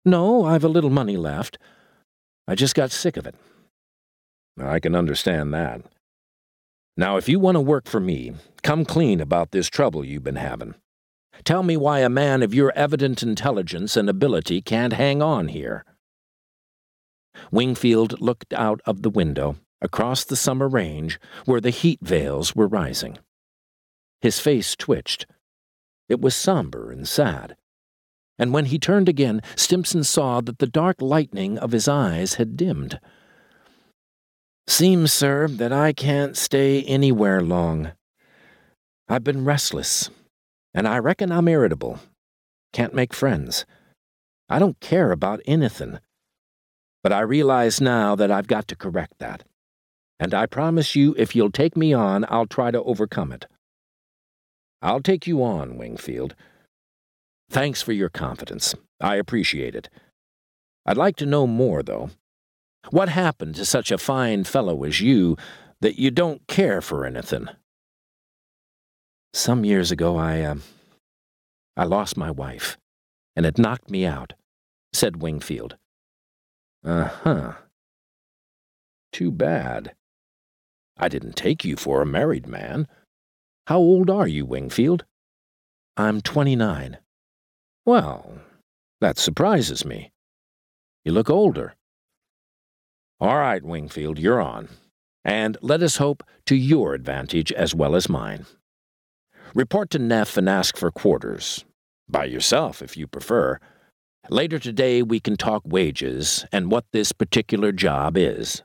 No, I've a little money left. I just got sick of it. I can understand that. Now, if you want to work for me, come clean about this trouble you've been having. Tell me why a man of your evident intelligence and ability can't hang on here." Wingfield looked out of the window, across the summer range, where the heat veils were rising. His face twitched. It was somber and sad. And when he turned again, Stimson saw that the dark lightning of his eyes had dimmed. "Seems, sir, that I can't stay anywhere long. I've been restless, and I reckon I'm irritable. Can't make friends. I don't care about anything. But I realize now that I've got to correct that. And I promise you if you'll take me on, I'll try to overcome it." "I'll take you on, Wingfield. Thanks for your confidence. I appreciate it. I'd like to know more, though. What happened to such a fine fellow as you that you don't care for anything?" "Some years ago, I lost my wife, and it knocked me out," said Wingfield. "Uh-huh. Too bad. I didn't take you for a married man. How old are you, Wingfield?" "I'm 29. "Well, that surprises me. You look older." "All right, Wingfield, you're on. And let us hope to your advantage as well as mine. Report to Neff and ask for quarters. By yourself, if you prefer. Later today we can talk wages and what this particular job is."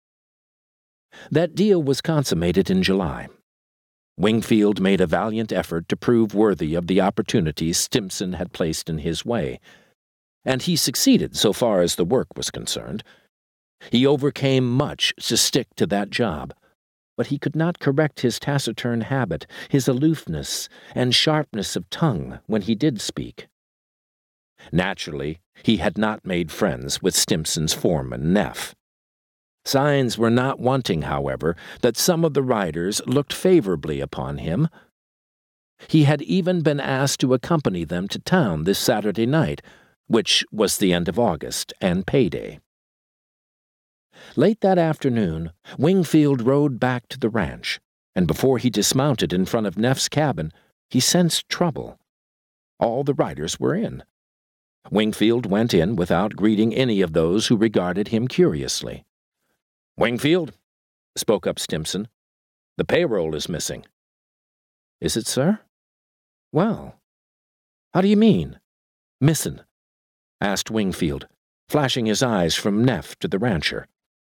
That deal was consummated in July. Wingfield made a valiant effort to prove worthy of the opportunities Stimson had placed in his way, and he succeeded so far as the work was concerned. He overcame much to stick to that job, but he could not correct his taciturn habit, his aloofness, and sharpness of tongue when he did speak. Naturally, he had not made friends with Stimson's foreman, Neff. Signs were not wanting, however, that some of the riders looked favorably upon him. He had even been asked to accompany them to town this Saturday night, which was the end of August and payday. Late that afternoon, Wingfield rode back to the ranch, and before he dismounted in front of Neff's cabin, he sensed trouble. All the riders were in. Wingfield went in without greeting any of those who regarded him curiously. "Wingfield," spoke up Stimson, "the payroll is missing." "Is it, sir? Well, how do you mean, missin'?" asked Wingfield, flashing his eyes from Neff to the rancher.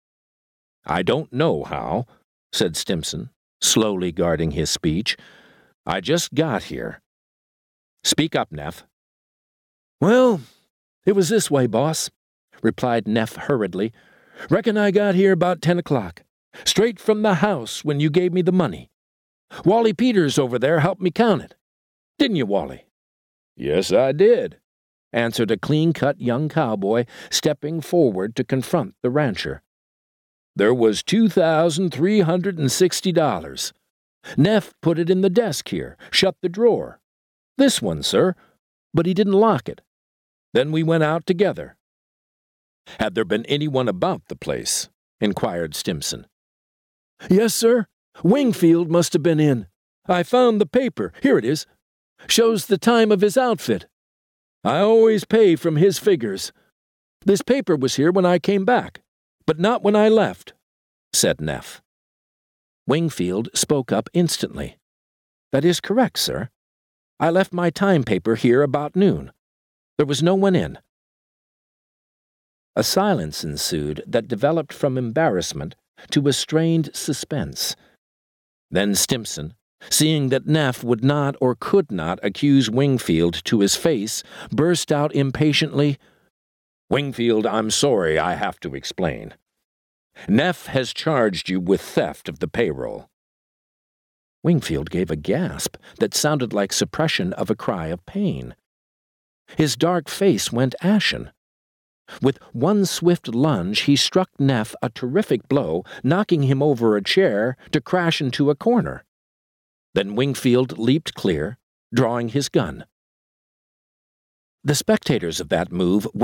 "I don't know how," said Stimson, slowly guarding his speech. "I just got here." "Speak up, Neff." "Well, it was this way, boss," replied Neff hurriedly. "Reckon I got here about 10 o'clock, straight from the house when you gave me the money. Wally Peters over there helped me count it. Didn't you, Wally?" "Yes, I did," answered a clean-cut young cowboy, stepping forward to confront the rancher. "There was $2,360. Neff put it in the desk here, shut the drawer. This one, sir, but he didn't lock it. Then we went out together." "Had there been anyone about the place?" inquired Stimson. "Yes, sir. Wingfield must have been in. I found the paper. Here it is. Shows the time of his outfit. I always pay from his figures. This paper was here when I came back, but not when I left," said Neff. Wingfield spoke up instantly. "That is correct, sir. I left my time paper here about noon. There was no one in." A silence ensued that developed from embarrassment to a strained suspense. Then Stimson, seeing that Neff would not or could not accuse Wingfield to his face, burst out impatiently, "Wingfield, I'm sorry I have to explain. Neff has charged you with theft of the payroll." Wingfield gave a gasp that sounded like suppression of a cry of pain. His dark face went ashen. With one swift lunge, he struck Neff a terrific blow, knocking him over a chair to crash into a corner. Then Wingfield leaped clear, drawing his gun. The spectators of that move